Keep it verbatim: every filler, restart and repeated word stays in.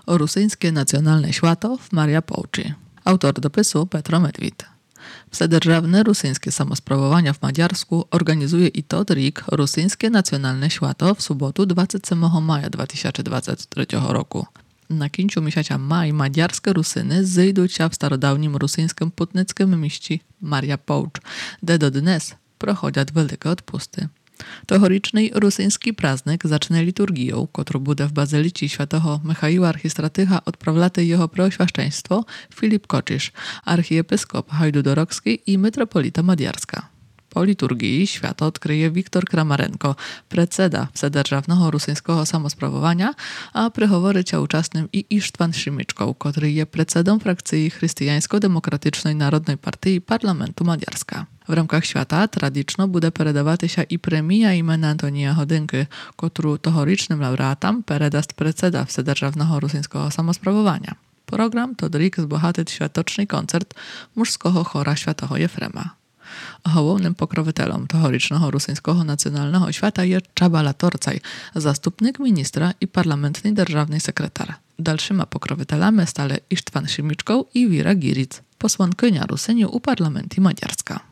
Rosyjskie nacjonalne święto w Maria Pouczy. Autor dopisu Petro Medwid. Wседержавne rosyjskie samosprawowania w Maďarsku organizuje i tot rік Rosyjskie nacjonalne święto w sobotu dwudziestego siódmego maja dwa tysiące dwudziestego trzeciego roku. Na kińcu miesiąca maj maďarskie Rusyny zejdą się w starodawnym rosyjskim putnickim mieście Maria Poucz, gdzie do dnes prochodzą wielkie odpusty. Tohoryczny rosyjski praznik zaczyna liturgią, którą bude w bazyliці świętego Michaiła Archistratycha odprawlaty jego preoświaszczeństwo Filip Koczysz, archiepiskop hajdudorowski i metropolita maďarska. Po liturgii święto odkryje Wiktor Kramarenko, predseda Wседержавnego rosyjskiego samosprawowania, a prehoworycia uczestnym i Ištvan Šimičkov, który jest predsedom frakcji Chrześcijańsko-Demokratycznej Narodnej Partii Parlamentu Maďarska. W ramach świata tradycznie bude peredawaty się i premia imienia Antonija Hodynki, którą tohorycznym laureatom peredast predseda Wседержавnego rosyjskiego samosprawowania. Program to drik zbohatyć światoczny koncert mużskiego chora świętego Jefrema. Głównym pokrowitelem tohorycznego rosyjskiego nacjonalnego świata jest Csaba Torcaj, zastupnik ministra i parlamentny державny sekretar. Dalszymi pokrowitelami stale Ištvan Šimičkov i Vira Giric, posłankynia Rusyni u parlamentu Maďarska.